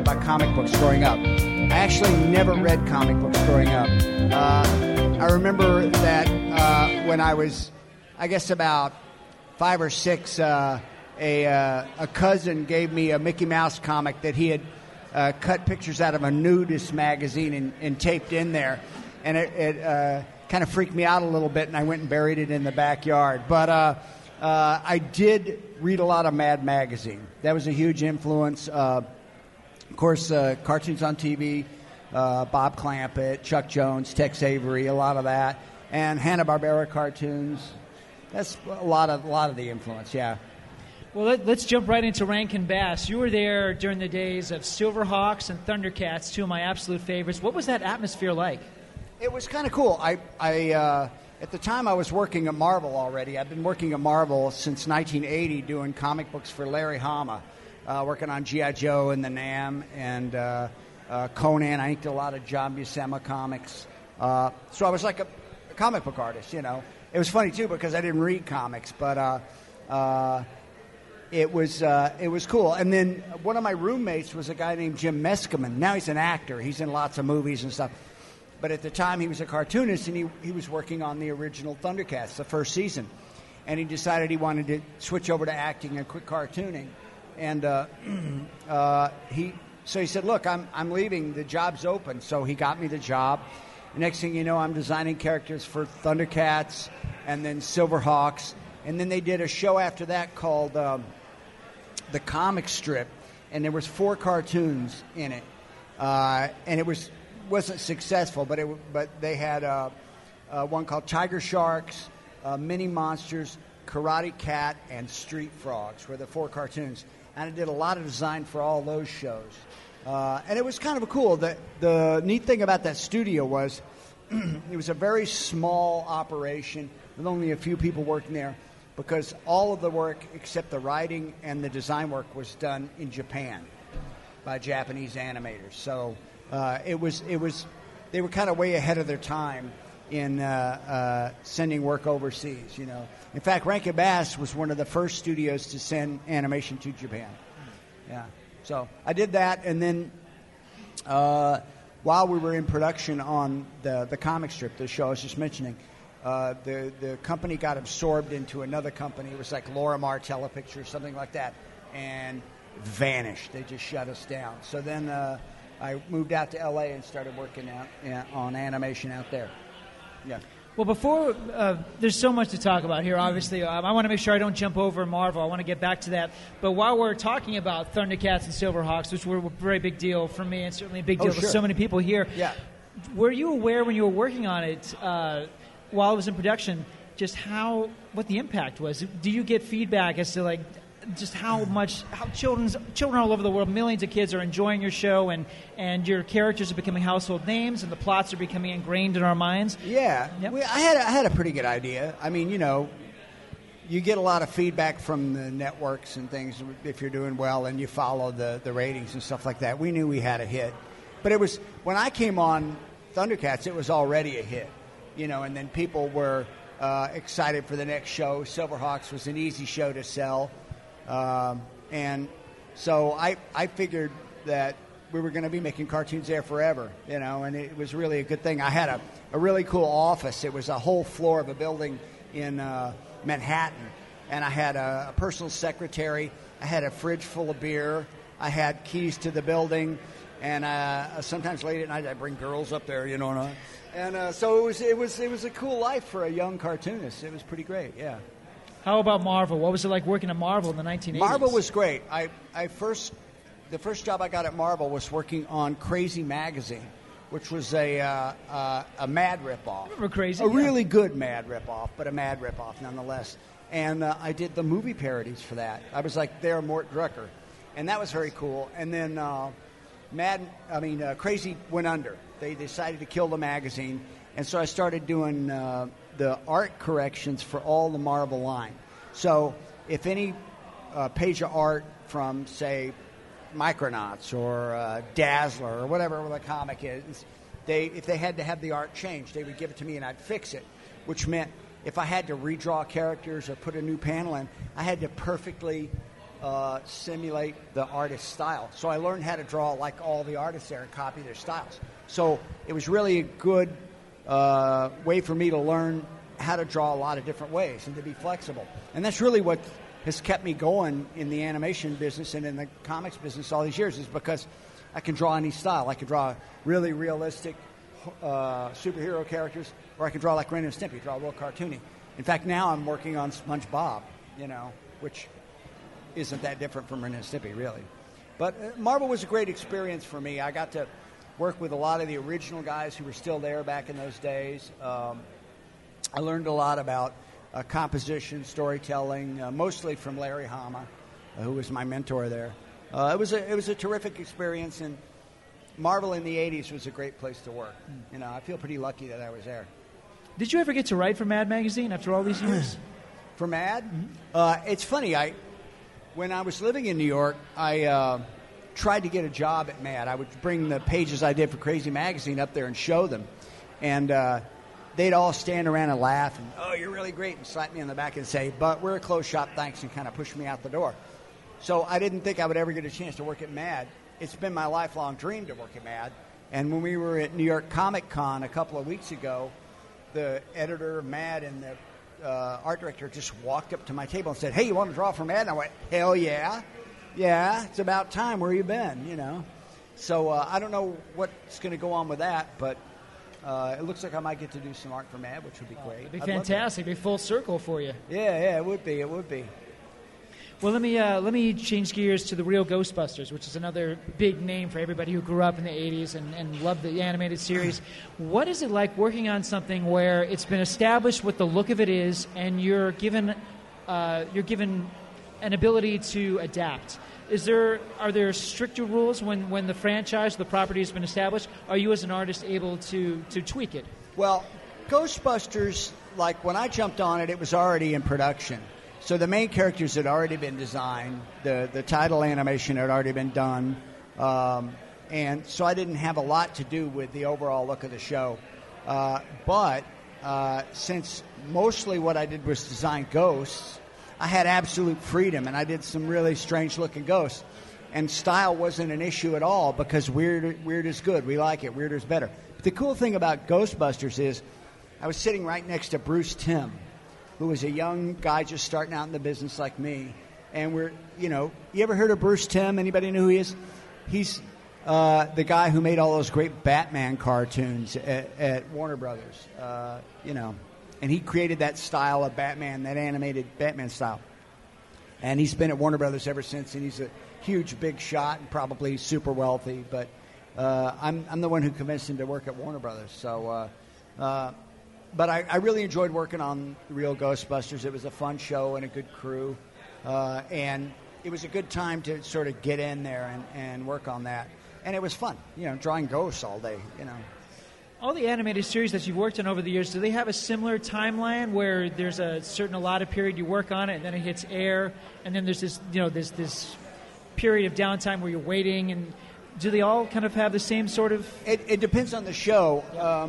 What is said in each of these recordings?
about comic books growing up. I actually never read comic books growing up. I remember that when I was, I guess, about 5 or 6, a cousin gave me a Mickey Mouse comic that he had cut pictures out of a nudist magazine and taped in there. And it kind of freaked me out a little bit, and I went and buried it in the backyard. But I did read a lot of Mad Magazine. That was a huge influence. Of course, cartoons on TV, Bob Clampett, Chuck Jones, Tex Avery, a lot of that. And Hanna-Barbera cartoons. That's a lot of the influence, yeah. Well, let's jump right into Rankin Bass. You were there during the days of Silverhawks and Thundercats, two of my absolute favorites. What was that atmosphere like? It was kind of cool. I at the time I was working at Marvel already. I've been working at Marvel since 1980 doing comic books for Larry Hama, working on G.I. Joe and the Nam and Conan. I inked a lot of John Buscema comics. So I was like a comic book artist, you know. It was funny, too, because I didn't read comics, but it was cool. And then one of my roommates was a guy named Jim Meskimen. Now he's an actor. He's in lots of movies and stuff. But at the time, he was a cartoonist, and he was working on the original Thundercats, the first season. And he decided he wanted to switch over to acting and quit cartooning. And he said, look, I'm leaving. The job's open. So he got me the job. Next thing you know, I'm designing characters for Thundercats and then Silverhawks. And then they did a show after that called The Comic Strip. And there was 4 cartoons in it. And it wasn't successful, but they had one called Tiger Sharks, Mini Monsters, Karate Cat, and Street Frogs were the 4 cartoons. And I did a lot of design for all those shows. And it was kind of cool. The neat thing about that studio was it was a very small operation with only a few people working there because all of the work except the writing and the design work was done in Japan by Japanese animators. So it was they were kind of way ahead of their time in sending work overseas, you know. In fact, Rankin Bass was one of the first studios to send animation to Japan. Yeah. So I did that, and then while we were in production on the comic strip, the show I was just mentioning, the company got absorbed into another company. It was like Lorimar Telepictures, something like that, and vanished. They just shut us down. So then I moved out to L.A. and started working on animation out there. Yeah. Well, before there's so much to talk about here, obviously, I want to make sure I don't jump over Marvel. I want to get back to that. But while we're talking about Thundercats and Silverhawks, which were a very big deal for me and certainly a big deal for so many people here, were you aware when you were working on it while it was in production just what the impact was? Do you get feedback as to, like, just how children all over the world, millions of kids are enjoying your show, and your characters are becoming household names, and the plots are becoming ingrained in our minds? Yeah, yep. I had a pretty good idea. I mean, you know, you get a lot of feedback from the networks and things if you're doing well and you follow the ratings and stuff like that. We knew we had a hit, but it was when I came on Thundercats, it was already a hit, you know, and then people were excited for the next show. Silverhawks was an easy show to sell. And so I figured that we were going to be making cartoons there forever, you know, and it was really a good thing. I had a really cool office. It was a whole floor of a building in Manhattan, and I had a personal secretary. I had a fridge full of beer. I had keys to the building, and sometimes late at night I'd bring girls up there, you know, and so it was a cool life for a young cartoonist. It was pretty great, yeah. How about Marvel? What was it like working at Marvel in the 1980s? Marvel was great. The first job I got at Marvel was working on Crazy Magazine, which was a Mad ripoff. Remember Crazy? A really good Mad ripoff, but a Mad ripoff nonetheless. And I did the movie parodies for that. I was like their Mort Drucker, and that was very cool. And then Crazy went under. They decided to kill the magazine, and so I started doing the art corrections for all the Marvel line. So if any page of art from, say, Micronauts or Dazzler or whatever the comic is, if they had to have the art changed, they would give it to me and I'd fix it, which meant if I had to redraw characters or put a new panel in, I had to perfectly simulate the artist's style. So I learned how to draw like all the artists there and copy their styles. So it was really a good way for me to learn how to draw a lot of different ways and to be flexible. And that's really what has kept me going in the animation business and in the comics business all these years, is because I can draw any style. I can draw really realistic superhero characters, or I can draw like Ren and Stimpy, draw real cartoony. In fact, now I'm working on SpongeBob, which isn't that different from Ren and Stimpy, really. But Marvel was a great experience for me. I got to work with a lot of the original guys who were still there back in those days. I learned a lot about composition, storytelling, mostly from Larry Hama, who was my mentor there. It was a terrific experience, and Marvel in the 80s was a great place to work. I feel pretty lucky that I was there. Did you ever get to write for Mad Magazine after all these years? For Mad? It's funny. When I was living in New York, I tried to get a job at Mad. I would bring the pages I did for Crazy Magazine up there and show them. And they'd all stand around and laugh and, "Oh, you're really great," and slap me on the back and say, "But we're a closed shop, thanks," and kind of push me out the door. So I didn't think I would ever get a chance to work at Mad. It's been my lifelong dream to work at Mad. And when we were at New York Comic Con a couple of weeks ago, the editor of Mad and the art director just walked up to my table and said, "Hey, you want to draw for Mad?" And I went, "Hell yeah. Yeah, it's about time. Where you been?" So I don't know what's going to go on with that, but it looks like I might get to do some art for Mad, which would be great. It'd be fantastic. It'd be full circle for you. Yeah, it would be. Well, let me change gears to the Real Ghostbusters, which is another big name for everybody who grew up in the 80s and loved the animated series. What is it like working on something where it's been established what the look of it is, and you're given an ability to adapt? Are there stricter rules when the franchise, the property has been established? Are you as an artist able to tweak it? Well, Ghostbusters, like when I jumped on it, it was already in production. So the main characters had already been designed. The title animation had already been done. And so I didn't have a lot to do with the overall look of the show. But since mostly what I did was design ghosts, I had absolute freedom, and I did some really strange-looking ghosts. And style wasn't an issue at all, because weird is good. We like it. Weird is better. But the cool thing about Ghostbusters is I was sitting right next to Bruce Timm, who was a young guy just starting out in the business like me. And you ever heard of Bruce Timm? Anybody know who he is? He's the guy who made all those great Batman cartoons at Warner Brothers, And he created that style of Batman, that animated Batman style. And he's been at Warner Brothers ever since, and he's a huge, big shot and probably super wealthy. But I'm the one who convinced him to work at Warner Brothers. So, but I really enjoyed working on The Real Ghostbusters. It was a fun show and a good crew. And it was a good time to sort of get in there and work on that. And it was fun, drawing ghosts all day, All the animated series that you've worked on over the years, do they have a similar timeline where there's a certain allotted period you work on it, and then it hits air, and then there's this, this period of downtime where you're waiting, and do they all kind of have the same sort of? It depends on the show.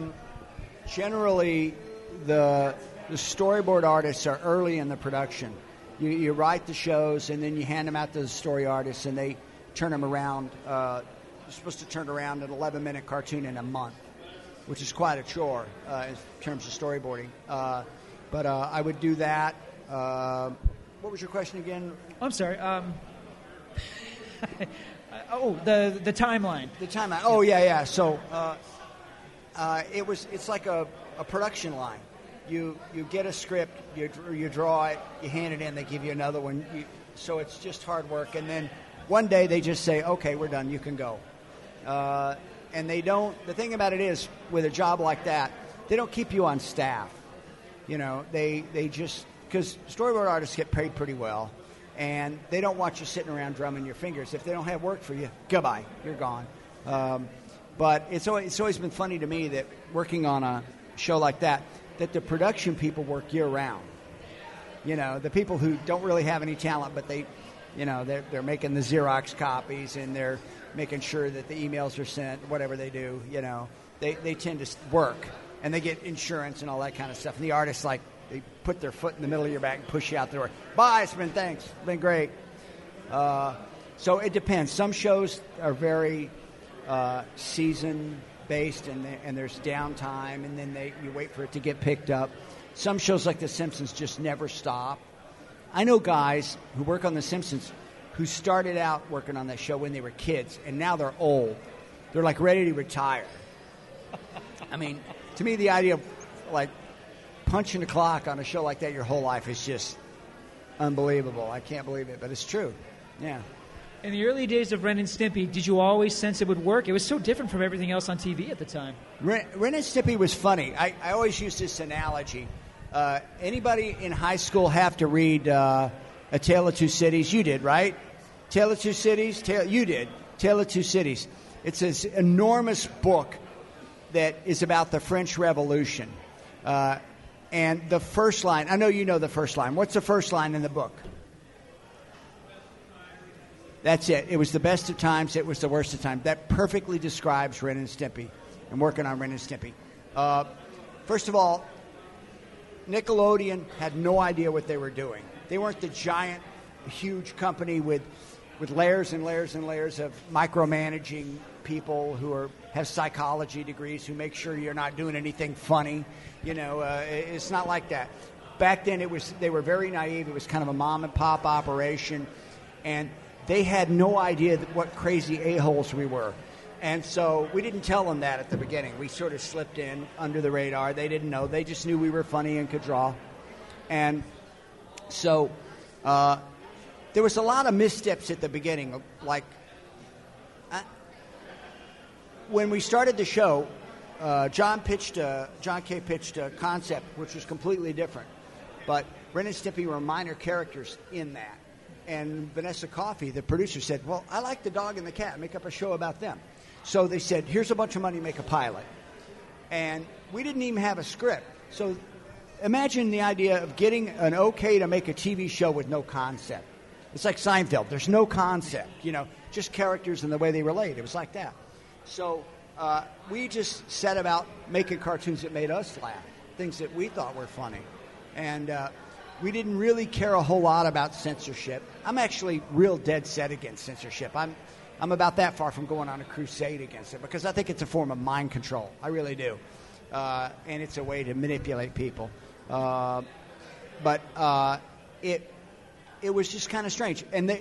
Generally, the storyboard artists are early in the production. You write the shows, and then you hand them out to the story artists, and they turn them around. You're supposed to turn around an 11-minute cartoon in a month, which is quite a chore in terms of storyboarding. But I would do that. What was your question again? I'm sorry. The timeline. The timeline. Oh, yeah. So it's like a production line. You get a script, you draw it, you hand it in, they give you another one. So it's just hard work. And then one day they just say, "Okay, we're done. You can go." And they don't. The thing about it is, with a job like that, they don't keep you on staff. They just, because storyboard artists get paid pretty well, and they don't want you sitting around drumming your fingers. If they don't have work for you, goodbye, you're gone. But it's always been funny to me that working on a show like that the production people work year round. The people who don't really have any talent, but they're making the Xerox copies, and they're making sure that the emails are sent, whatever they do, they tend to work, and they get insurance and all that kind of stuff. And the artists, they put their foot in the middle of your back and push you out the door. Bye, thanks, it's been great. So it depends. Some shows are very season-based, and there's downtime, and then you wait for it to get picked up. Some shows like The Simpsons just never stop. I know guys who work on The Simpsons who started out working on that show when they were kids, and now they're old. They're like ready to retire. I mean, to me, the idea of like punching the clock on a show like that your whole life is just unbelievable. I can't believe it, but it's true. Yeah. In the early days of Ren and Stimpy, did you always sense it would work? It was so different from everything else on TV at the time. Ren and Stimpy was funny. I always use this analogy. Anybody in high school have to read A Tale of Two Cities? You did, right? Tale of Two Cities? You did. Tale of Two Cities. It's this enormous book that is about the French Revolution. And the first line, I know you know the first line. What's the first line in the book? That's it. It was the best of times. It was the worst of times. That perfectly describes Ren and Stimpy and working on Ren and Stimpy. First of all, Nickelodeon had no idea what they were doing. They weren't the giant, huge company with layers and layers and layers of micromanaging people who have psychology degrees who make sure you're not doing anything funny. It's not like that. Back then, they were very naive. It was kind of a mom and pop operation, and they had no idea what crazy a-holes we were. And so we didn't tell them that at the beginning. We sort of slipped in under the radar. They didn't know. They just knew we were funny and could draw. And so there was a lot of missteps at the beginning. Like when we started the show, John Kay pitched a concept which was completely different. But Ren and Stimpy were minor characters in that. And Vanessa Coffey, the producer, said, well, I like the dog and the cat. Make up a show about them. So they said, here's a bunch of money, make a pilot. And we didn't even have a script. So imagine the idea of getting an okay to make a TV show with no concept. It's like Seinfeld. There's no concept, just characters and the way they relate. It was like that. So we just set about making cartoons that made us laugh, things that we thought were funny. And we didn't really care a whole lot about censorship. I'm actually real dead set against censorship. I'm about that far from going on a crusade against it because I think it's a form of mind control. I really do. And it's a way to manipulate people. But it was just kind of strange. And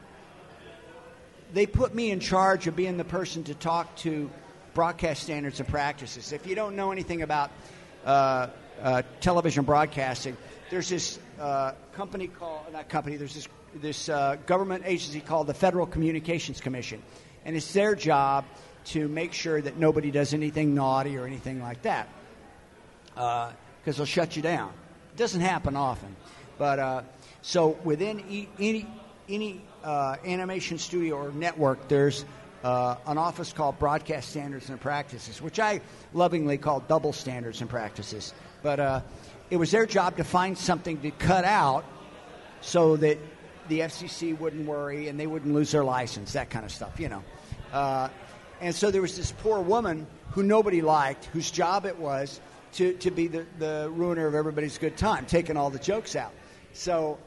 they put me in charge of being the person to talk to broadcast standards and practices. If you don't know anything about television broadcasting, there's this there's this government agency called the Federal Communications Commission, and it's their job to make sure that nobody does anything naughty or anything like that, because they'll shut you down. It doesn't happen often, but so within any animation studio or network, there's an office called Broadcast Standards and Practices, which I lovingly call double standards and practices, but it was their job to find something to cut out so that the FCC wouldn't worry and they wouldn't lose their license, that kind of stuff, And so there was this poor woman who nobody liked, whose job it was to be the ruiner of everybody's good time, taking all the jokes out. So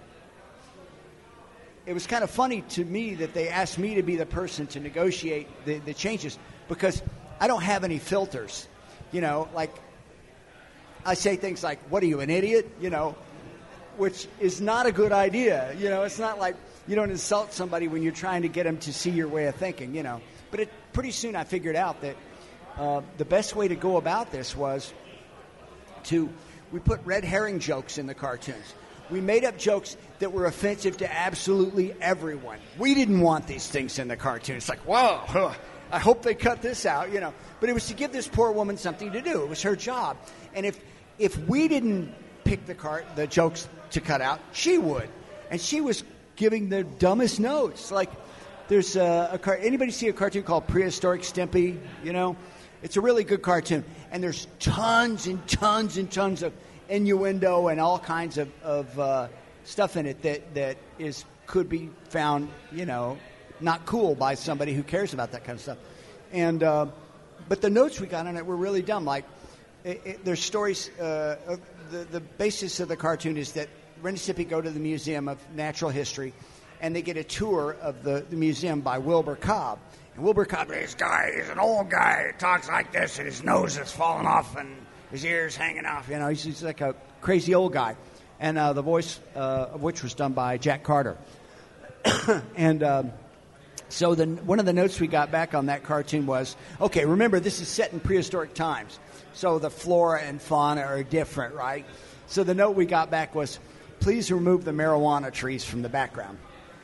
it was kind of funny to me that they asked me to be the person to negotiate the changes because I don't have any filters, like I say things like, what are you, an idiot? Which is not a good idea. It's not like you don't insult somebody when you're trying to get them to see your way of thinking, But pretty soon I figured out that the best way to go about this was we put red herring jokes in the cartoons. We made up jokes that were offensive to absolutely everyone. We didn't want these things in the cartoon. It's like, whoa, I hope they cut this out, But it was to give this poor woman something to do. It was her job. And if we didn't pick the jokes to cut out, she would. And she was giving the dumbest notes. Like, there's anybody see a cartoon called Prehistoric Stimpy? It's a really good cartoon. And there's tons and tons and tons of innuendo and all kinds of stuff in it that could be found, not cool by somebody who cares about that kind of stuff. And but the notes we got on it were really dumb. Like, there's stories. The basis of the cartoon is that Ren and Stimpy go to the Museum of Natural History, and they get a tour of the museum by Wilbur Cobb. And Wilbur Cobb, this guy, he's an old guy. He talks like this, and his nose is falling off, and his ears hanging off. You know, he's like a crazy old guy. And the voice of which was done by Jack Carter. And so one of the notes we got back on that cartoon was, okay, remember, this is set in prehistoric times. So the flora and fauna are different, right? So the note we got back was, please remove the marijuana trees from the background.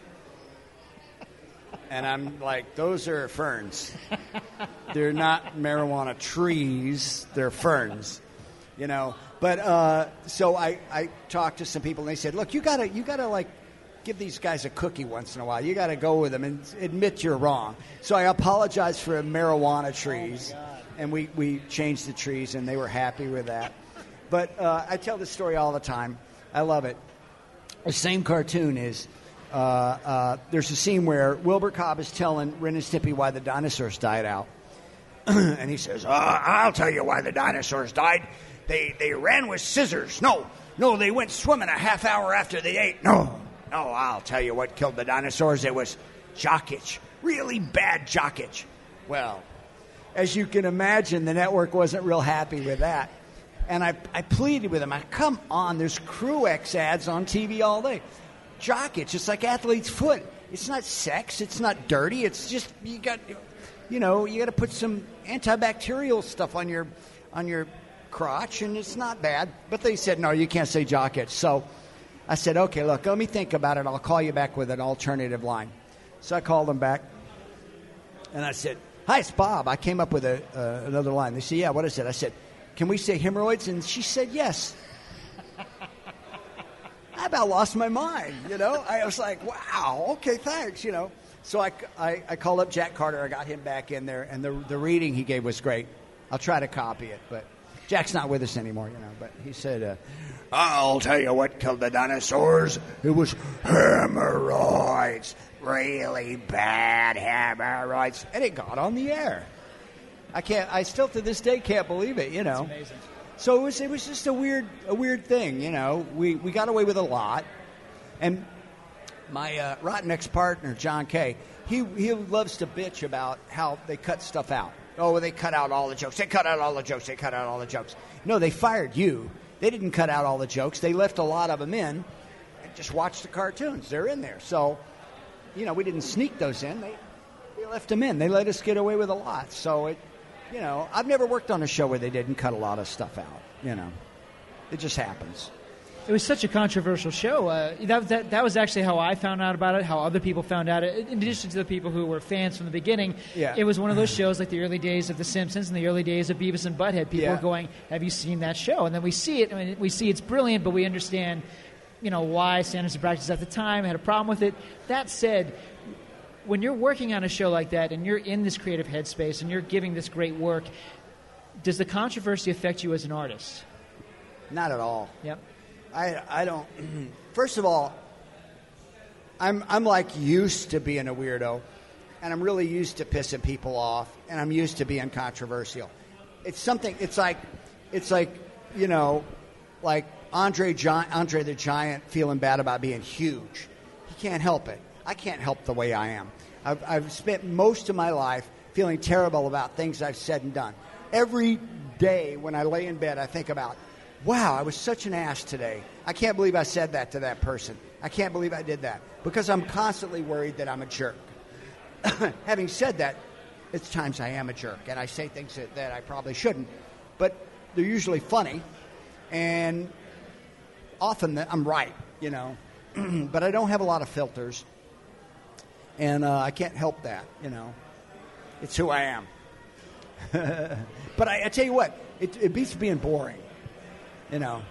And I'm like, those are ferns. They're not marijuana trees. They're ferns, you know. But so I talked to some people, and they said, look, you gotta like give these guys a cookie once in a while. You got to go with them and admit you're wrong. So I apologized for marijuana trees, and we changed the trees, and they were happy with that. But I tell this story all the time. I love it. The same cartoon is, there's a scene where Wilbur Cobb is telling Ren and Stimpy why the dinosaurs died out. And he says, I'll tell you why the dinosaurs died. They ran with scissors. No, they went swimming a half hour after they ate. No, I'll tell you what killed the dinosaurs. It was jock itch. Really bad jock itch. Well, as you can imagine, the network wasn't real happy with that. And I pleaded with them. Come on, there's Crew-X ads on TV all day. Jock itch, it's like athlete's foot. It's not sex. It's not dirty. It's just you got to put some antibacterial stuff on your crotch, and it's not bad. But they said, no, you can't say jock itch. So I said, okay, look, let me think about it. I'll call you back with an alternative line. So I called them back, and I said, hi, it's Bob. I came up with another line. They said, yeah, what is it? I said, can we say hemorrhoids? And she said, yes. I about lost my mind, you know. I was like, wow, okay, thanks, you know. So I called up Jack Carter. I got him back in there, and the reading he gave was great. I'll try to copy it, but Jack's not with us anymore, you know. But he said, I'll tell you what killed the dinosaurs. It was hemorrhoids. Really bad hemorrhoids. And it got on the air. I still to this day can't believe it, you know. It's amazing. So it was just a weird thing, you know. We got away with a lot. And my rotten ex-partner, John Kay, he loves to bitch about how they cut stuff out. Oh, they cut out all the jokes. They cut out all the jokes. They cut out all the jokes. No, they fired you. They didn't cut out all the jokes. They left a lot of them in and just watched the cartoons. They're in there. So, you know, we didn't sneak those in. They left them in. They let us get away with a lot. So, you know, I've never worked on a show where they didn't cut a lot of stuff out. You know, it just happens. It was such a controversial show. That was actually how I found out about it, how other people found out. In addition to the people who were fans from the beginning, It was one of those shows like the early days of The Simpsons and the early days of Beavis and Butthead. People were going, have you seen that show? And then we see it. I mean, we see it's brilliant, but we understand, you know, why standards of practice at the time had a problem with it. That said, when you're working on a show like that and you're in this creative headspace and you're giving this great work, does the controversy affect you as an artist? Not at all. Yep. I don't. First of all, I'm like used to being a weirdo, and I'm really used to pissing people off, and I'm used to being controversial. It's something. It's like you know, like Andre the Giant feeling bad about being huge. He can't help it. I can't help the way I am. I've spent most of my life feeling terrible about things I've said and done. Every day when I lay in bed, I think about, wow, I was such an ass today. I can't believe I said that to that person. I can't believe I did that. Because I'm constantly worried that I'm a jerk. Having said that, it's times I am a jerk, and I say things that I probably shouldn't. But they're usually funny, and often I'm right, you know. But I don't have a lot of filters, and I can't help that, you know. It's who I am. But I tell you what, it beats being boring. You know.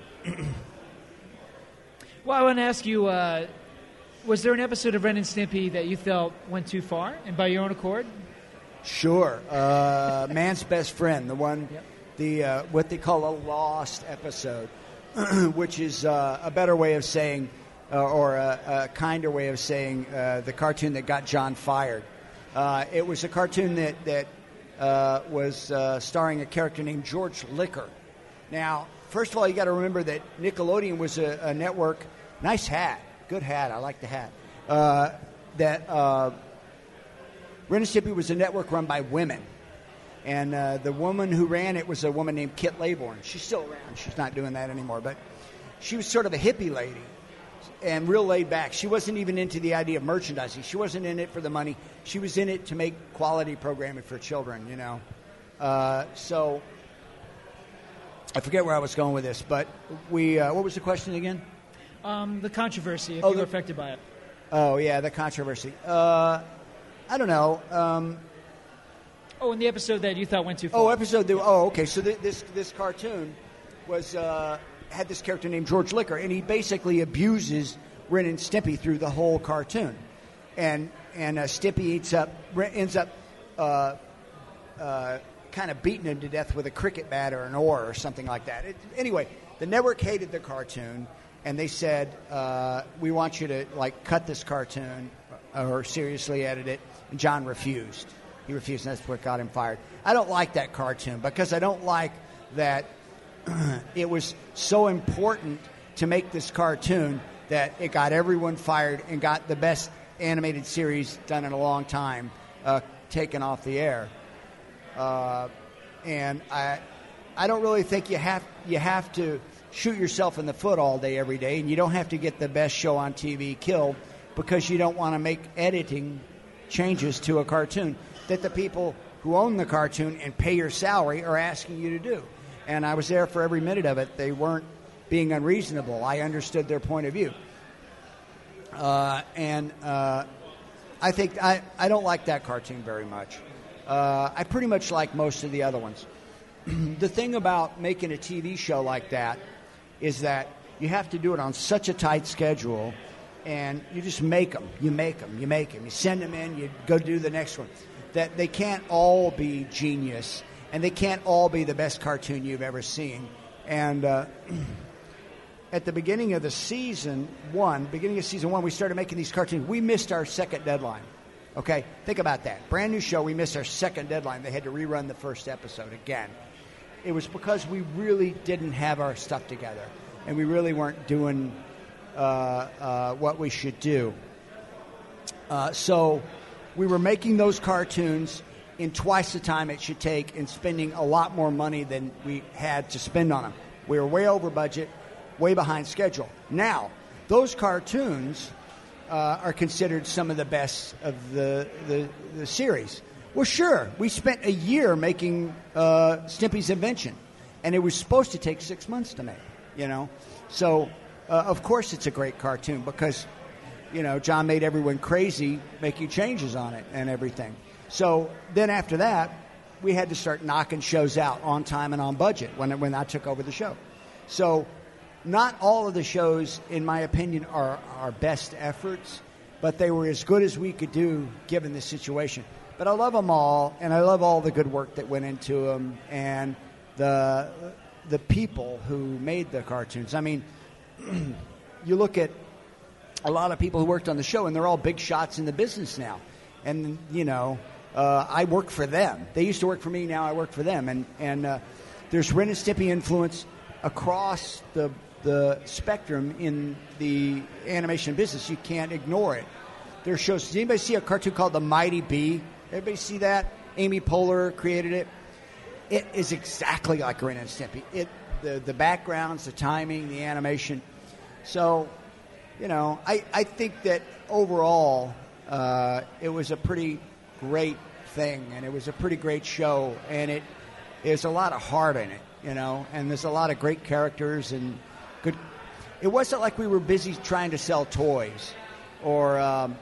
Well, I want to ask you, was there an episode of Ren and Stimpy that you felt went too far, and by your own accord? Sure. Man's Best Friend, the one, the what they call a lost episode, which is a better way of saying, or a kinder way of saying, the cartoon that got John fired. It was a cartoon that was starring a character named George Liquor. Now, first of all, you got to remember that Nickelodeon was a network. Nice hat, good hat. I like the hat. that Ren and Stimpy was a network run by women. And the woman who ran it was a woman named Kit Laybourne. She's still around. She's not doing that anymore. But she was sort of a hippie lady and real laid back. She wasn't even into the idea of merchandising. She wasn't in it for the money. She was in it to make quality programming for children, you know. So I forget where I was going with this, but what was the question again? The controversy, if you were affected by it. Oh, yeah, the controversy. I don't know. In the episode that you thought went too far. Okay. So this cartoon was had this character named George Liquor, and he basically abuses Ren and Stimpy through the whole cartoon, and Stimpy ends up kind of beating him to death with a cricket bat or an oar or something like that. Anyway, the network hated the cartoon, and they said, "We want you to cut this cartoon or seriously edit it." And John refused. He refused, and that's what got him fired. I don't like that cartoon because I don't like that it was so important to make this cartoon that it got everyone fired and got the best animated series done in a long time taken off the air. And I don't really think you have to shoot yourself in the foot all day, every day, and you don't have to get the best show on TV killed because you don't want to make editing changes to a cartoon that the people who own the cartoon and pay your salary are asking you to do. And I was there for every minute of it. They weren't being unreasonable. I understood their point of view. I think I don't like that cartoon very much. I pretty much like most of the other ones. The thing about making a TV show like that is that you have to do it on such a tight schedule, and you just make them. You make them. You send them in. You go do the next one. That they can't all be genius, and they can't all be the best cartoon you've ever seen. And at the beginning of season one, we started making these cartoons. We missed our second deadline. Okay, think about that. Brand new show, we missed our second deadline. They had to rerun the first episode again. It was because we really didn't have our stuff together, and we really weren't doing what we should do. So we were making those cartoons in twice the time it should take and spending a lot more money than we had to spend on them. We were way over budget, way behind schedule. Now, those cartoons are considered some of the best of the series. Well, sure, we spent a year making Stimpy's Invention, and it was supposed to take 6 months to make, you know. So, of course it's a great cartoon because, you know, John made everyone crazy making changes on it and everything. So then after that, we had to start knocking shows out on time and on budget when I took over the show. So not all of the shows, in my opinion, are our best efforts, but they were as good as we could do given the situation. But I love them all, and I love all the good work that went into them and the people who made the cartoons. I mean, you look at a lot of people who worked on the show, and they're all big shots in the business now. And, you know, I work for them. They used to work for me, now I work for them. And there's Ren and Stimpy influence across the spectrum in the animation business. You can't ignore it. There's shows. Does anybody see a cartoon called The Mighty Bee? Everybody see that? Amy Poehler created it. It is exactly like Ren and Stimpy. The backgrounds, the timing, the animation. So, you know, I think that overall it was a pretty great thing, and it was a pretty great show, and there's a lot of heart in it, you know, and there's a lot of great characters and good. It wasn't like we were busy trying to sell toys, or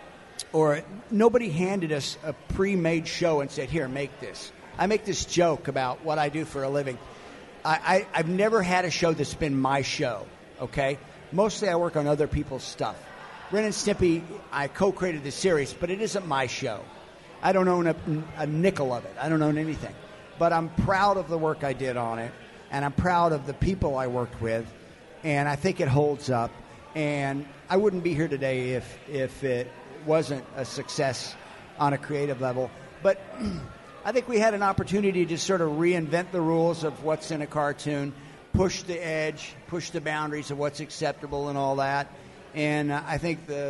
nobody handed us a pre-made show and said, "Here, make this." I make this joke about what I do for a living. I've never had a show that's been my show. Okay, mostly I work on other people's stuff. Ren and Stimpy, I co-created the series, but it isn't my show. I don't own a nickel of it. I don't own anything. But I'm proud of the work I did on it, and I'm proud of the people I worked with, and I think it holds up. And I wouldn't be here today if it wasn't a success on a creative level. But I think we had an opportunity to sort of reinvent the rules of what's in a cartoon, push the edge, push the boundaries of what's acceptable and all that. And I think the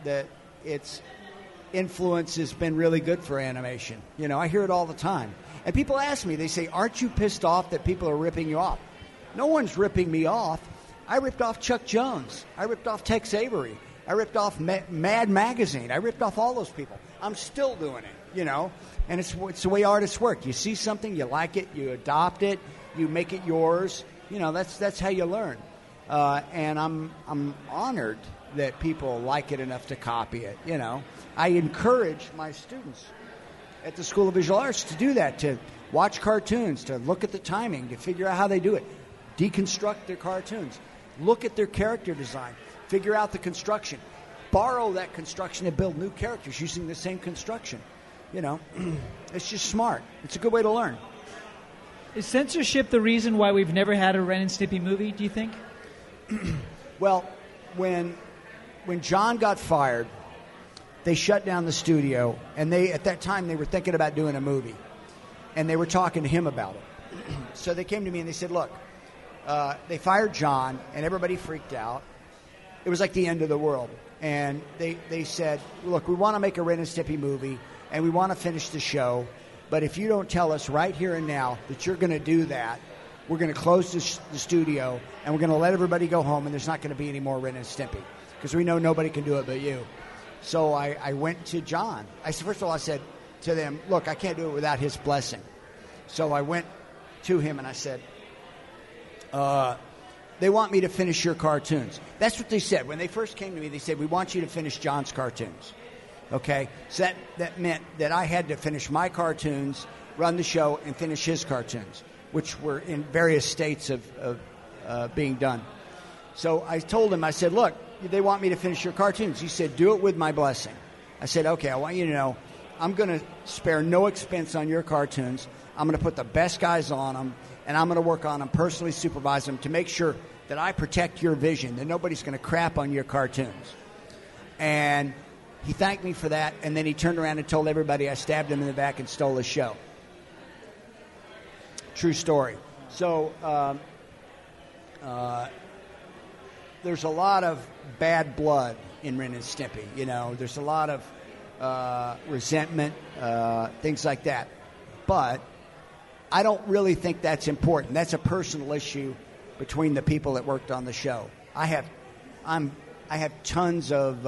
that its influence has been really good for animation. You know, I hear it all the time. And people ask me, they say, aren't you pissed off that people are ripping you off? No one's ripping me off. I ripped off Chuck Jones. I ripped off Tex Avery. I ripped off Mad Magazine. I ripped off all those people. I'm still doing it, you know. And it's the way artists work. You see something, you like it, you adopt it, you make it yours. You know, that's how you learn. And I'm honored that people like it enough to copy it, you know. I encourage my students at the School of Visual Arts to do that, to watch cartoons, to look at the timing, to figure out how they do it, deconstruct their cartoons, look at their character design, figure out the construction, borrow that construction and build new characters using the same construction. You know, it's just smart. It's a good way to learn. Is censorship the reason why we've never had a Ren and Stimpy movie, do you think? Well, when John got fired, they shut down the studio, and at that time they were thinking about doing a movie, and they were talking to him about it. So they came to me and they said, look, they fired John, and everybody freaked out. It was like the end of the world. And they said, look, we want to make a Ren and Stimpy movie, and we want to finish the show, but if you don't tell us right here and now that you're going to do that, we're going to close the studio, and we're going to let everybody go home, and there's not going to be any more Ren and Stimpy, because we know nobody can do it but you. So I went to John. First of all, I said to them, look, I can't do it without his blessing. So I went to him and I said, they want me to finish your cartoons. That's what they said. When they first came to me, they said, we want you to finish John's cartoons. Okay? So that meant that I had to finish my cartoons, run the show, and finish his cartoons, which were in various states of being done. So I told him, I said, look, they want me to finish your cartoons. He said, do it with my blessing. I said, okay, I want you to know I'm going to spare no expense on your cartoons. I'm going to put the best guys on them, and I'm going to work on them, personally supervise them to make sure that I protect your vision, that nobody's going to crap on your cartoons. And he thanked me for that, and then he turned around and told everybody I stabbed him in the back and stole his show. True story. So there's a lot of bad blood in Ren and Stimpy. You know, there's a lot of resentment, things like that. But I don't really think that's important. That's a personal issue between the people that worked on the show. I have tons of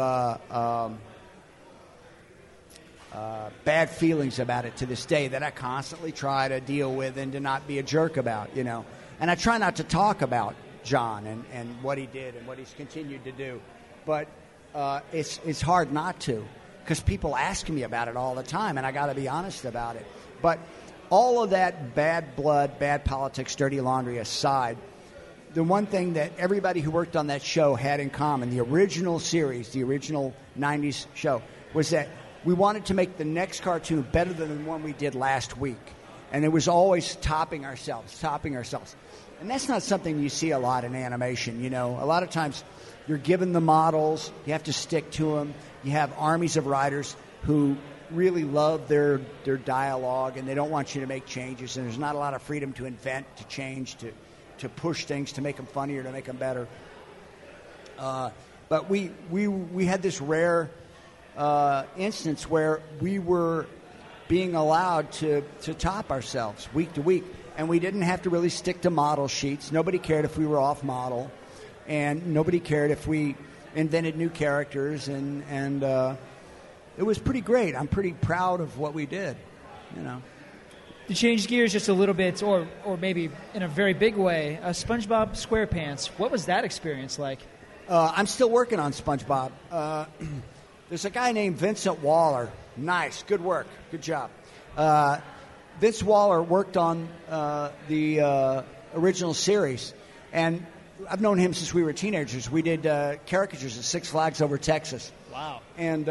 bad feelings about it to this day that I constantly try to deal with and to not be a jerk about, you know. And I try not to talk about John and what he did and what he's continued to do. But it's hard not to, because people ask me about it all the time, and I got to be honest about it. But all of that bad blood, bad politics, dirty laundry aside, the one thing that everybody who worked on that show had in common, the original series, the original 90s show, was that we wanted to make the next cartoon better than the one we did last week. And it was always topping ourselves. And that's not something you see a lot in animation, you know. A lot of times you're given the models, you have to stick to them. You have armies of writers who really love their dialogue, and they don't want you to make changes, and there's not a lot of freedom to invent, to change, to push things, to make them funnier, to make them better. But we had this rare instance where we were being allowed to top ourselves week to week, and we didn't have to really stick to model sheets. Nobody cared if we were off model, and nobody cared if we invented new characters, and it was pretty great. I'm pretty proud of what we did, you know. To change gears just a little bit, or maybe in a very big way, SpongeBob SquarePants, what was that experience like? I'm still working on SpongeBob. There's a guy named Vincent Waller. Nice. Good work. Good job. Vince Waller worked on the original series, and I've known him since we were teenagers. We did caricatures at Six Flags Over Texas. Wow.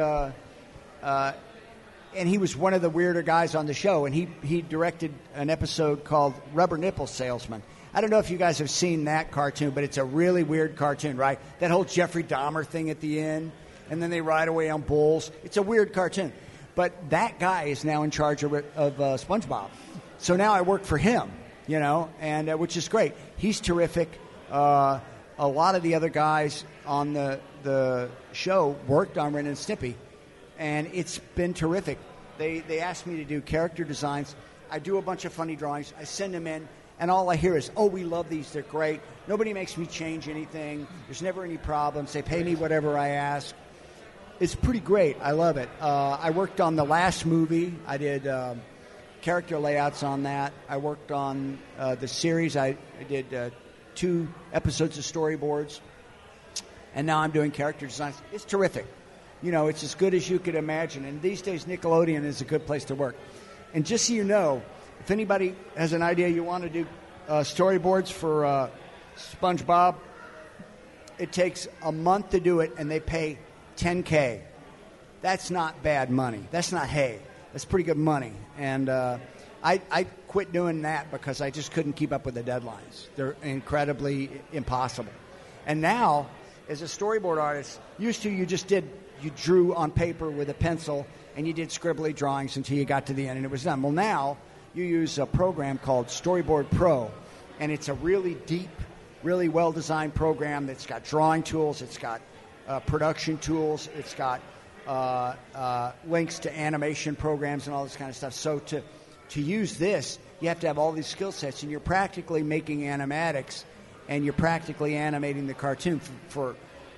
And he was one of the weirder guys on the show, and he directed an episode called Rubber Nipple Salesman. I don't know if you guys have seen that cartoon, but it's a really weird cartoon, right? That whole Jeffrey Dahmer thing at the end, and then they ride away on bulls. It's a weird cartoon. But that guy is now in charge of SpongeBob. So now I work for him, you know, and which is great. He's terrific. a lot of the other guys on the show worked on Ren and Stimpy, and it's been terrific. They asked me to do character designs. I do a bunch of funny drawings. I send them in, and all I hear is, "Oh, we love these. They're great. Nobody makes me change anything. There's never any problems. They pay me whatever I ask." It's pretty great. I love it. I worked on the last movie. I did character layouts on that. I worked on the series. I did 2 episodes of storyboards, and now I'm doing character designs. It's terrific. You know, it's as good as you could imagine. And these days, Nickelodeon is a good place to work. And just so you know, if anybody has an idea you want to do storyboards for SpongeBob, it takes a month to do it, and they pay $10K. That's not bad money. That's not hay. That's pretty good money. And I quit doing that because I just couldn't keep up with the deadlines. They're incredibly impossible. And now, as a storyboard artist, used to you drew on paper with a pencil and you did scribbly drawings until you got to the end and it was done. Well, now you use a program called Storyboard Pro, and it's a really deep, really well-designed program that's got drawing tools, it's got production tools, it's got links to animation programs and all this kind of stuff. So to use this, you have to have all these skill sets, and you're practically making animatics, and you're practically animating the cartoon for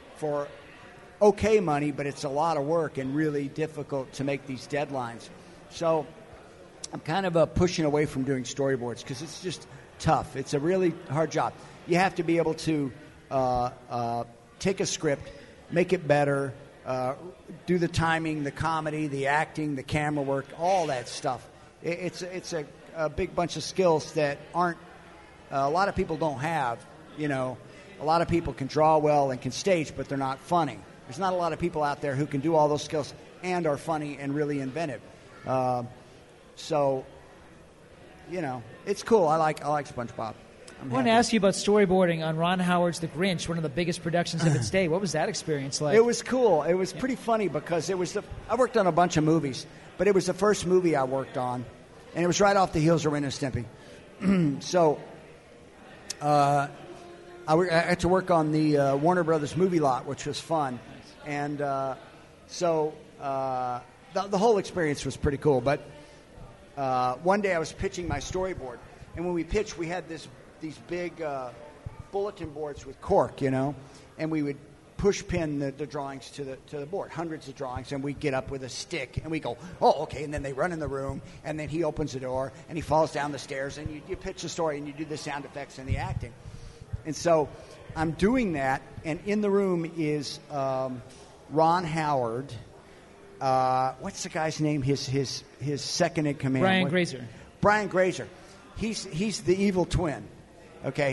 okay money, but it's a lot of work and really difficult to make these deadlines. So I'm kind of pushing away from doing storyboards because it's just tough. It's a really hard job. You have to be able to take a script, make it better, do the timing, the comedy, the acting, the camera work, all that stuff. It's a big bunch of skills that aren't a lot of people don't have. You know, a lot of people can draw well and can stage, but they're not funny. There's not a lot of people out there who can do all those skills and are funny and really inventive. So, you know, it's cool. I like SpongeBob. I want to ask you about storyboarding on Ron Howard's The Grinch, one of the biggest productions of its day. What was that experience like? It was cool. It was pretty funny because I worked on a bunch of movies, but it was the first movie I worked on, and it was right off the heels of Ren and Stimpy. So I had to work on the Warner Brothers movie lot, which was fun. And so the whole experience was pretty cool. But one day I was pitching my storyboard, and when we pitched, we had these big bulletin boards with cork, you know, and we would push pin the drawings to the board, hundreds of drawings, and we'd get up with a stick, and we go, oh, okay, and then they run in the room, and then he opens the door, and he falls down the stairs, and you pitch the story, and you do the sound effects and the acting. And so I'm doing that, and in the room is Ron Howard. What's the guy's name? His second in command. Brian Grazer. Brian Grazer. He's the evil twin. Okay,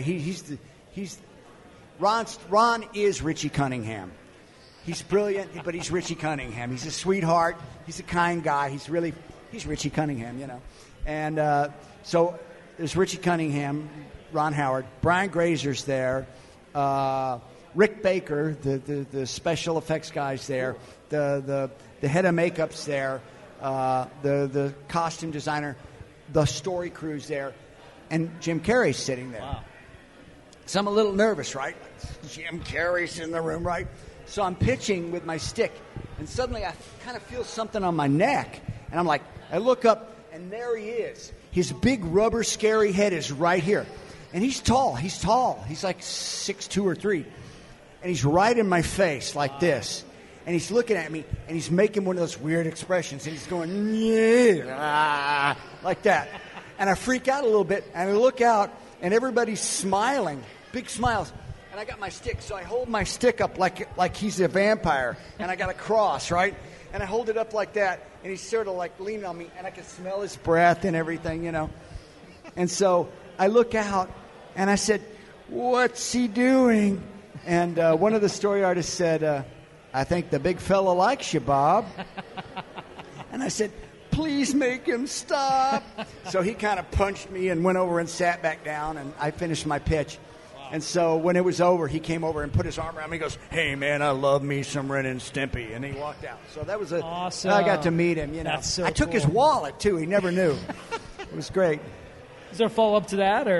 Ron is Richie Cunningham. He's brilliant, but he's Richie Cunningham. He's a sweetheart. He's a kind guy. He's Richie Cunningham, you know. And so there's Richie Cunningham, Ron Howard, Brian Grazer's there, Rick Baker, the special effects guy's there, the head of makeup's there, the costume designer, the story crew's there, and Jim Carrey's sitting there. Wow. So I'm a little nervous, right? Jim Carrey's in the room, right? So I'm pitching with my stick, and suddenly I kind of feel something on my neck, and I'm like, I look up, and there he is. His big rubber scary head is right here. And he's tall. He's like 6'2" or 3. And he's right in my face like this. And he's looking at me, and he's making one of those weird expressions. And he's going, yeah, like that. And I freak out a little bit, and I look out, and everybody's smiling, big smiles. And I got my stick, so I hold my stick up like he's a vampire. And I got a cross, right? And I hold it up like that, and he's sort of like leaning on me, and I can smell his breath and everything, you know. And so I look out, and I said, what's he doing? And one of the story artists said, I think the big fella likes you, Bob. And I said, please make him stop. So he kind of punched me and went over and sat back down, and I finished my pitch. Wow. And so when it was over, he came over and put his arm around me. He goes, hey, man, I love me some Ren and Stimpy. And he walked out. So that was awesome. I got to meet him. You know, that's so I took cool. his wallet, too. He never knew. It was great. Is there a follow-up to that? Or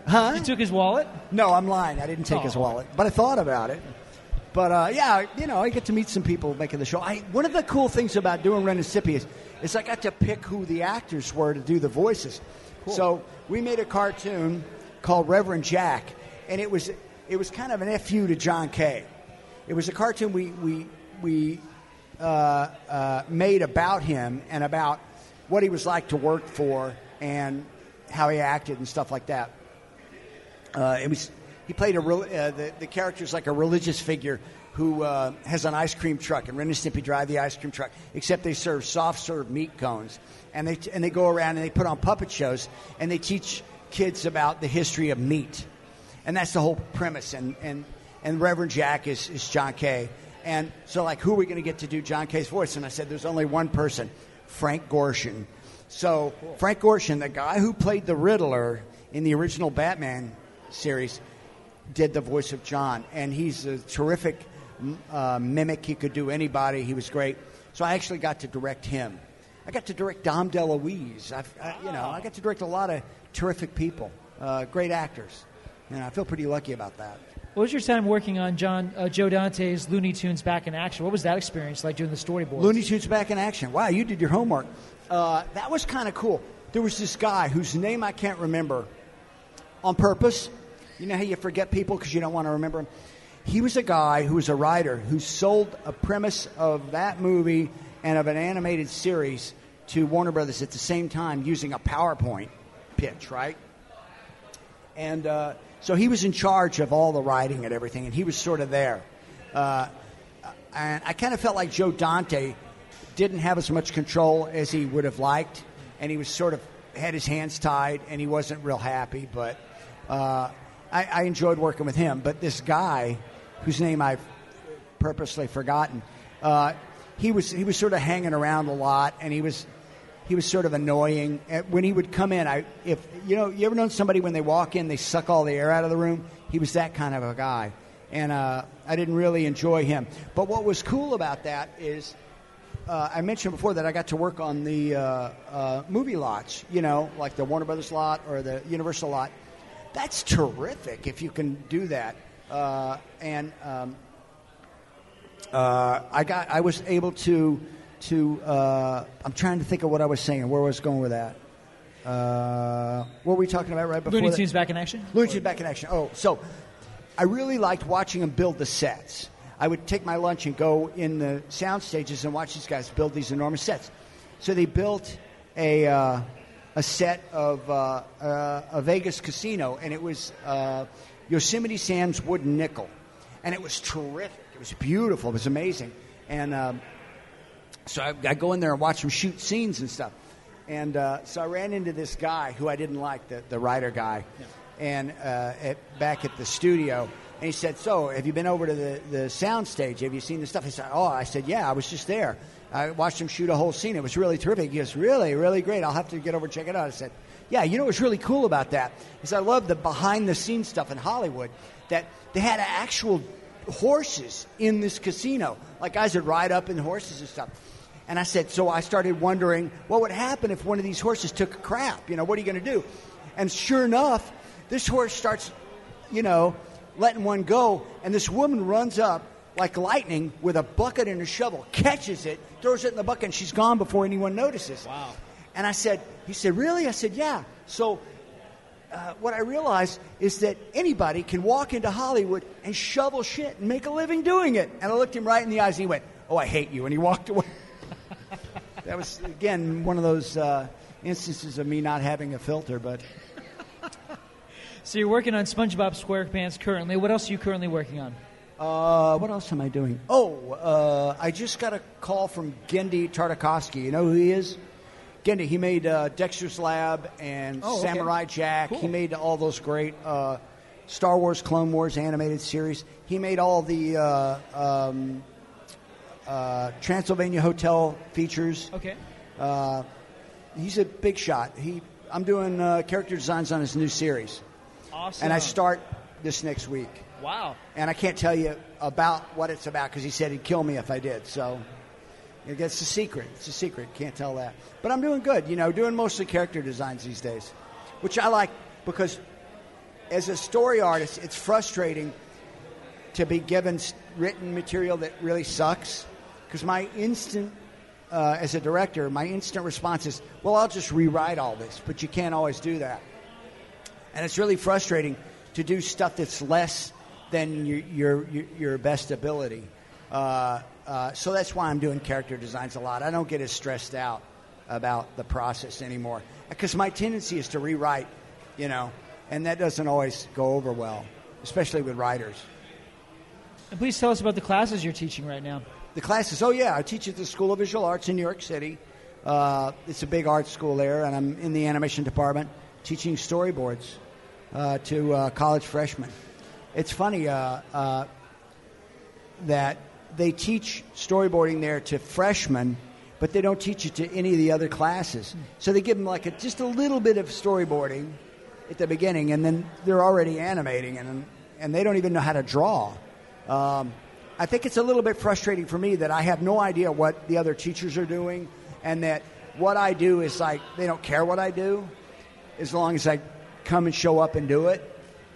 Huh? You took his wallet? No, I'm lying. I didn't take his wallet, but I thought about it. But yeah, I get to meet some people making the show. One of the cool things about doing Ren and Stimpy is I got to pick who the actors were to do the voices. Cool. So we made a cartoon called Reverend Jack, and it was kind of an FU to John Kay. It was a cartoon we made about him and about what he was like to work for and how he acted and stuff like that. He played the character's like a religious figure who has an ice cream truck, and Ren and Stimpy drive the ice cream truck, except they serve soft-serve meat cones. And they go around and they put on puppet shows, and they teach kids about the history of meat. And that's the whole premise. And Reverend Jack is John Kay. And so, like, who are we going to get to do John Kay's voice? And I said, there's only one person, Frank Gorshin. So cool. Frank Gorshin, the guy who played the Riddler in the original Batman series, did the voice of John. And he's a terrific mimic. He could do anybody. He was great. So I actually got to direct him. I got to direct Dom DeLuise. I got to direct a lot of terrific people, great actors. I feel pretty lucky about that. What was your time working on Joe Dante's Looney Tunes Back in Action? What was that experience like doing the storyboards? Looney Tunes Back in Action. Wow, you did your homework. That was kind of cool. There was this guy whose name I can't remember on purpose. You know how you forget people because you don't want to remember them? He was a guy who was a writer who sold a premise of that movie and of an animated series to Warner Brothers at the same time using a PowerPoint pitch, right? And so he was in charge of all the writing and everything, and he was sort of there. And I kind of felt like Joe Dante didn't have as much control as he would have liked, and he was sort of had his hands tied, and he wasn't real happy. But I enjoyed working with him. But this guy, whose name I've purposely forgotten, he was sort of hanging around a lot, and he was sort of annoying. When he would come in, you ever known somebody when they walk in, they suck all the air out of the room? He was that kind of a guy. And I didn't really enjoy him. But what was cool about that is I mentioned before that I got to work on the movie lots, like the Warner Brothers lot or the Universal lot. That's terrific if you can do that. I was able to I'm trying to think of what I was saying, where I was going with that. What were we talking about right before Looney Tunes Back in Action? Looney Tunes Back in Action. Oh, so I really liked watching them build the sets. I would take my lunch and go in the sound stages and watch these guys build these enormous sets. So they built a set of a Vegas casino, and it was Yosemite Sam's Wooden Nickel. And it was terrific. It was beautiful. It was amazing. And so I go in there and watch them shoot scenes and stuff. And so I ran into this guy who I didn't like, the writer guy, and back at the studio. And he said, so have you been over to the sound stage? Have you seen the stuff? He said, I said, yeah, I was just there. I watched him shoot a whole scene. It was really terrific. He goes, really, really great. I'll have to get over and check it out. I said, yeah, what's really cool about that is I love the behind-the-scenes stuff in Hollywood, that they had actual horses in this casino. Like guys would ride up in horses and stuff. And I said, so I started wondering what would happen if one of these horses took a crap. What are you going to do? And sure enough, this horse starts, letting one go, and this woman runs up like lightning with a bucket and a shovel, catches it, throws it in the bucket, and she's gone before anyone notices. Wow. And he said, really? I said, yeah. So what I realized is that anybody can walk into Hollywood and shovel shit and make a living doing it. And I looked him right in the eyes, and he went, oh, I hate you, and he walked away. That was, again, one of those instances of me not having a filter, but... So you're working on SpongeBob SquarePants currently. What else are you currently working on? What else am I doing? I just got a call from Genndy Tartakovsky. You know who he is? Genndy. He made Dexter's Lab and Samurai Jack. Cool. He made all those great Star Wars, Clone Wars animated series. He made all the Transylvania Hotel features. Okay. He's a big shot. I'm doing character designs on his new series. Awesome. And I start this next week. Wow. And I can't tell you about what it's about because he said he'd kill me if I did. So it's a secret. It's a secret. Can't tell that. But I'm doing good, doing mostly character designs these days, which I like because as a story artist, it's frustrating to be given written material that really sucks, because my instant, as a director, my instant response is, well, I'll just rewrite all this, but you can't always do that. And it's really frustrating to do stuff that's less than your best ability. So that's why I'm doing character designs a lot. I don't get as stressed out about the process anymore, because my tendency is to rewrite, and that doesn't always go over well, especially with writers. And please tell us about the classes you're teaching right now. The classes, I teach at the School of Visual Arts in New York City. It's a big art school there, and I'm in the animation department teaching storyboards to college freshmen. It's funny that they teach storyboarding there to freshmen, but they don't teach it to any of the other classes. So they give them just a little bit of storyboarding at the beginning, and then they're already animating, and they don't even know how to draw. I think it's a little bit frustrating for me that I have no idea what the other teachers are doing, and that what I do is they don't care what I do as long as I come and show up and do it.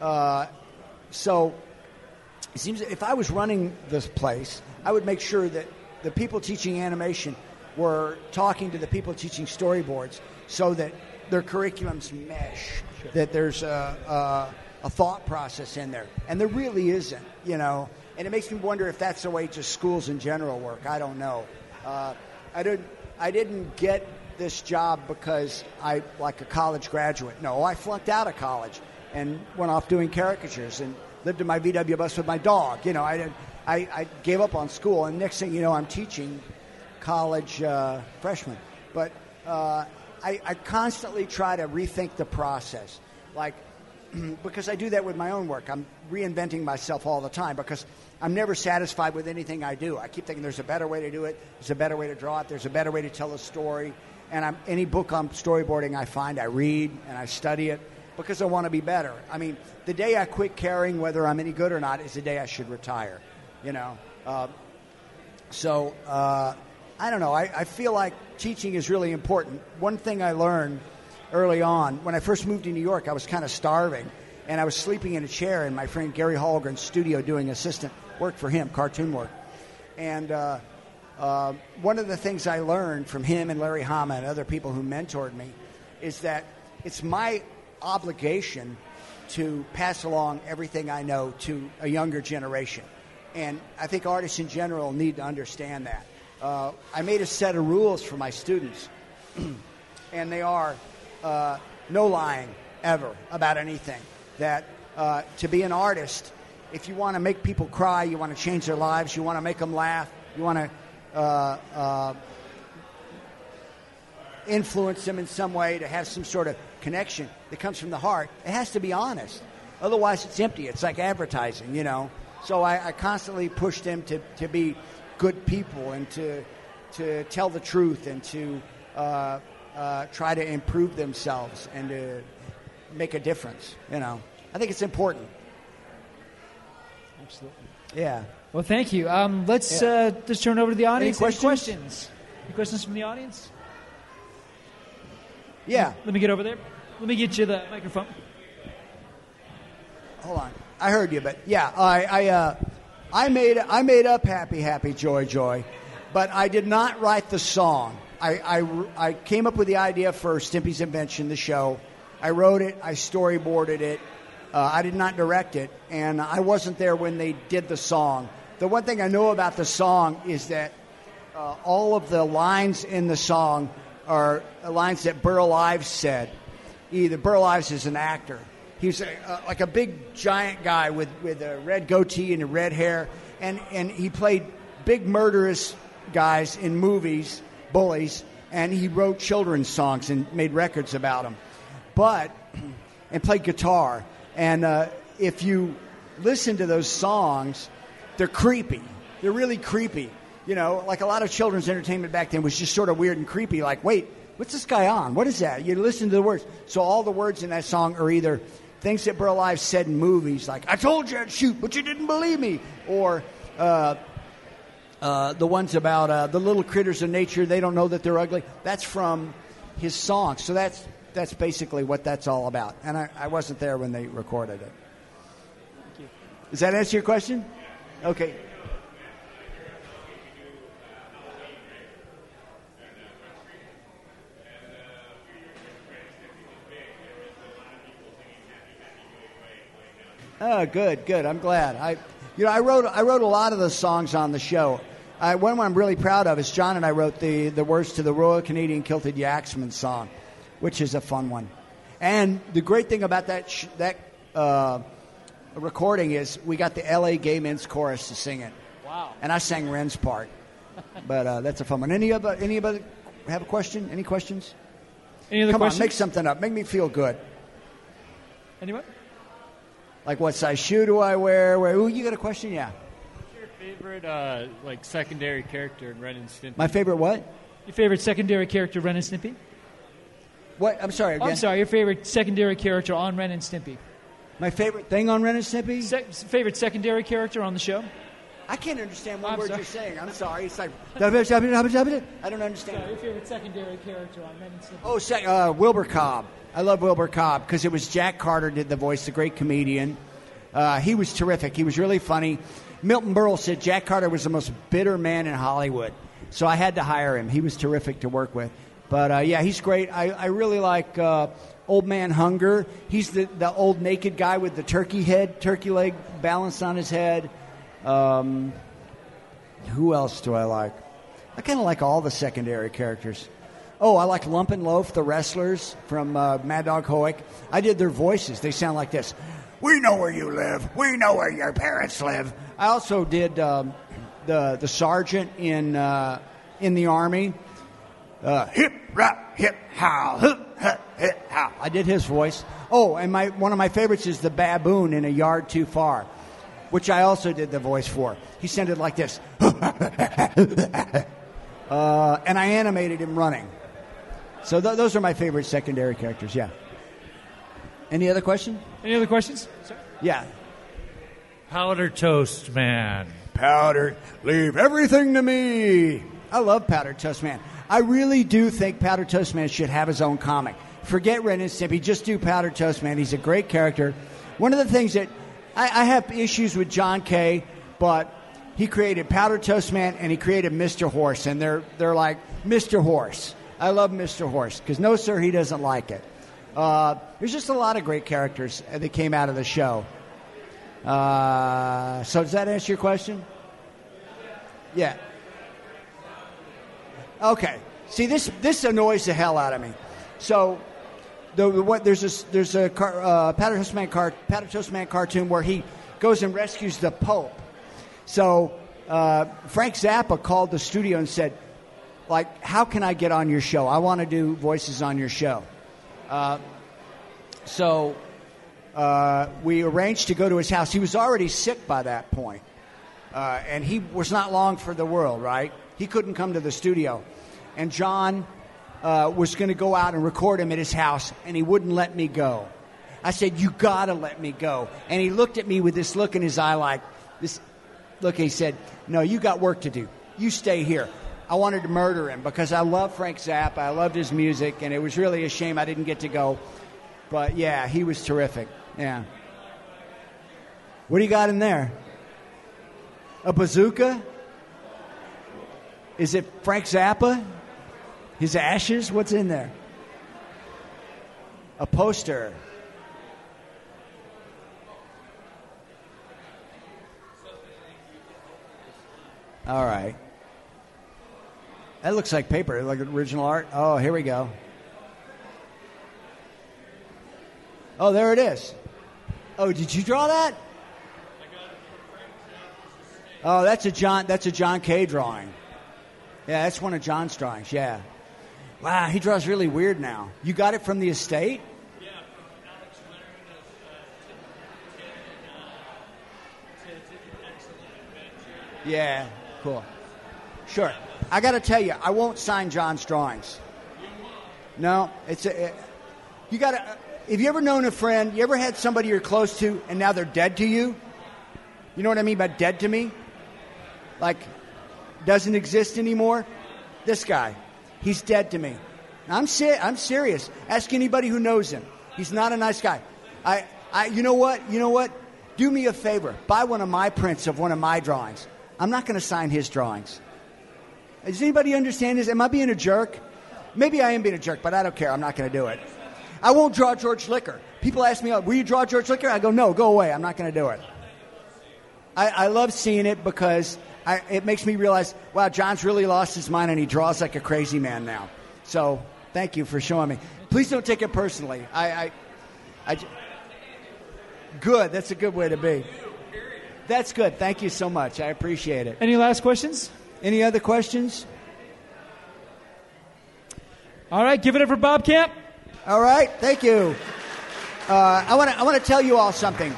So it seems that if I was running this place, I would make sure that the people teaching animation were talking to the people teaching storyboards so that their curriculums mesh, that there's a thought process in there. And there really isn't, And it makes me wonder if that's the way just schools in general work. I don't know. I didn't get this job because I like a college graduate. No, I flunked out of college and went off doing caricatures and lived in my VW bus with my dog. I gave up on school, and next thing you know, I'm teaching college freshmen. But I constantly try to rethink the process, because I do that with my own work. I'm reinventing myself all the time because I'm never satisfied with anything I do. I keep thinking there's a better way to do it, there's a better way to draw it, there's a better way to tell a story. And any book on storyboarding I find, I read and I study it because I want to be better. I mean, the day I quit caring whether I'm any good or not is the day I should retire, So I don't know. I feel like teaching is really important. One thing I learned early on, when I first moved to New York, I was kind of starving, and I was sleeping in a chair in my friend Gary Holgren's studio doing assistant work for him, cartoon work. And one of the things I learned from him and Larry Hama and other people who mentored me is that it's my obligation to pass along everything I know to a younger generation. And I think artists in general need to understand that. I made a set of rules for my students, and they are no lying ever about anything. That to be an artist, if you want to make people cry, you want to change their lives, you want to make them laugh, you want to influence them in some way, to have some sort of connection that comes from the heart, it has to be honest. Otherwise, it's empty. It's like advertising, So I constantly push them to be good people and to tell the truth and to try to improve themselves and to make a difference. I think it's important. Absolutely. Yeah. Well, thank you. Let's just turn over to the audience. Any questions? Any questions from the audience? Yeah. Let me get over there. Let me get you the microphone. Hold on. I heard you, but yeah, I made up Happy Happy Joy Joy, but I did not write the song. I came up with the idea for Stimpy's Invention, the show. I wrote it. I storyboarded it. I did not direct it, and I wasn't there when they did the song. The one thing I know about the song is that all of the lines in the song are lines that Burl Ives said. Burl Ives is an actor. He was like a big, giant guy with a red goatee and red hair, and he played big, murderous guys in movies, bullies, and he wrote children's songs and made records about them. And played guitar. And if you listen to those songs, they're creepy. They're really creepy. Like a lot of children's entertainment back then was just sort of weird and creepy. Like, wait, what's this guy on? What is that? You listen to the words. So all the words in that song are either things that Burl Ives said in movies, like, I told you I'd shoot, but you didn't believe me. Or the ones about the little critters of nature, they don't know that they're ugly. That's from his song. So that's that's basically what that's all about. And I wasn't there when they recorded it. Thank you. Does that answer your question? Okay. Oh, good. I'm glad. I wrote a lot of the songs on the show. One I'm really proud of is John and I wrote the words to the Royal Canadian Kilted Yaxman song, which is a fun one. And the great thing about that recording is we got the LA Gay Men's Chorus to sing it. Wow. And I sang Ren's part. But that's a fun one. Anybody have a question? Any questions? Any other questions? Come on, make something up. Make me feel good. Anyone? Like what size shoe do I wear? Ooh, you got a question? Yeah. What's your favorite secondary character in Ren and Stimpy? My favorite what? Your favorite secondary character, Ren and Stimpy? What? I'm sorry. Again. I'm sorry. Your favorite secondary character on Ren and Stimpy? My favorite thing on Ren and Stimpy? Favorite secondary character on the show? I can't understand what I'm word sorry. you're saying. I'm sorry. It's like I don't understand. Sorry, your favorite secondary character on Ren and Stimpy? Oh, Wilbur Cobb. I love Wilbur Cobb because it was Jack Carter did the voice, the great comedian. He was terrific. He was really funny. Milton Berle said Jack Carter was the most bitter man in Hollywood, so I had to hire him. He was terrific to work with. But yeah, he's great. I really like Old Man Hunger. He's the old naked guy with the turkey leg balanced on his head. Who else do I like? I kind of like all the secondary characters. Oh, I like Lump and Loaf, the wrestlers from Mad Dog Hoek. I did their voices. They sound like this. We know where you live. We know where your parents live. I also did the sergeant in the Army. Hip, rap, hip, how, hip, how. I did his voice. Oh, and one of my favorites is the baboon in A Yard Too Far, which I also did the voice for. He sounded like this. And I animated him running. So those are my favorite secondary characters, yeah. Any other question? Any other questions? Sorry. Yeah. Powder Toast Man. Powder, leave everything to me. I love Powder Toast Man. I really do think Powder Toast Man should have his own comic. Forget Ren and Stimpy. Just do Powder Toast Man. He's a great character. One of the things that I have issues with John Kay, but he created Powder Toast Man and he created Mr. Horse, and they're like Mr. Horse. I love Mr. Horse because no, sir, he doesn't like it. There's just a lot of great characters that came out of the show. So does that answer your question? Yeah. Okay. See, this annoys the hell out of me. So there's a Powder Toast Man cartoon where he goes and rescues the Pope. So Frank Zappa called the studio and said, like, how can I get on your show? I want to do voices on your show. So we arranged to go to his house. He was already sick by that point. And he was not long for the world, right? He couldn't come to the studio. And John was going to go out and record him at his house, and he wouldn't let me go. I said, you got to let me go. And he looked at me with this look in his eye like this. Look, he said, no, you got work to do. You stay here. I wanted to murder him because I love Frank Zappa. I loved his music, and it was really a shame I didn't get to go. But, yeah, he was terrific. Yeah. What do you got in there? A bazooka? Is it Frank Zappa? His ashes? What's in there? A poster. All right. That looks like paper, like original art. Oh, here we go. Oh, there it is. Oh, did you draw that? Oh, that's a John Kay drawing. Yeah, that's one of John's drawings. Yeah. Wow, he draws really weird now. You got it from the estate? Yeah, from Alex Leonard as Excellent Adventure. Yeah, cool. Sure. I got to tell you, I won't sign John's drawings. No, you got to. Have you ever known a friend? You ever had somebody you're close to and now they're dead to you? You know what I mean by dead to me? Like, doesn't exist anymore? This guy, he's dead to me. I'm serious. Ask anybody who knows him. He's not a nice guy. You know what? Do me a favor. Buy one of my prints of one of my drawings. I'm not going to sign his drawings. Does anybody understand this? Am I being a jerk? Maybe I am being a jerk, but I don't care. I'm not going to do it. I won't draw George Liquor. People ask me, will you draw George Liquor? I go, no, go away. I'm not going to do it. I love seeing it because it makes me realize, wow, John's really lost his mind and he draws like a crazy man now. So thank you for showing me. Please don't take it personally. Good. That's a good way to be. That's good. Thank you so much. I appreciate it. Any last questions? Any other questions? All right. Give it up for Bob Camp. All right. Thank you. I want to tell you all something.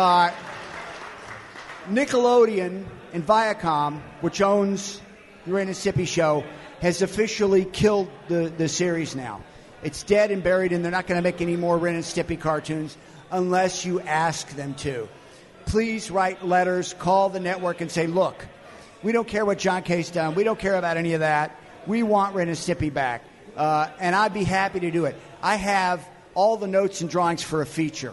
Nickelodeon and Viacom, which owns the Ren and Stimpy show, has officially killed the series now. It's dead and buried, and they're not going to make any more Ren and Stimpy cartoons unless you ask them to. Please write letters, call the network, and say, look, we don't care what John K's done. We don't care about any of that. We want Ren and Stimpy back. And I'd be happy to do it. I have all the notes and drawings for a feature.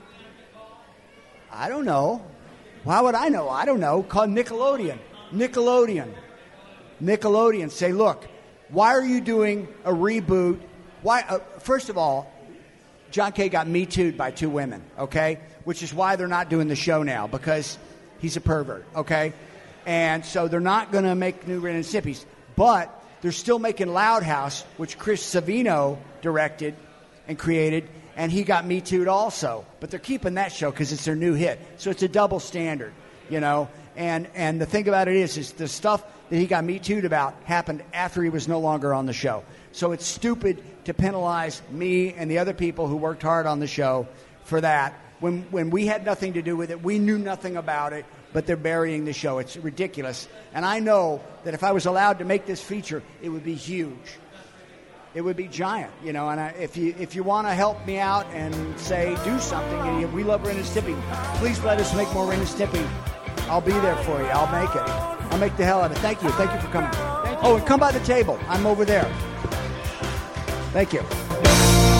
I don't know. Why would I know? I don't know. Call Nickelodeon. Nickelodeon. Say, look, why are you doing a reboot? Why? First of all, John K. got Me Too'd by 2 women, okay? Which is why they're not doing the show now, because he's a pervert, okay? And so they're not going to make new Ren and Stimpys. But they're still making Loud House, which Chris Savino directed and created, and he got Me Too'd also. But they're keeping that show because it's their new hit. So it's a double standard, you know? And the thing about it is the stuff that he got Me Too'd about happened after he was no longer on the show. So it's stupid to penalize me and the other people who worked hard on the show for that. When we had nothing to do with it, we knew nothing about it, but they're burying the show. It's ridiculous. And I know that if I was allowed to make this feature, it would be huge. It would be giant, you know. And if you want to help me out and say do something, and we love Ren and Stimpy, please let us make more Ren and Stimpy. I'll be there for you. I'll make it. I'll make the hell of it. Thank you. Thank you for coming. Oh, and come by the table. I'm over there. Thank you.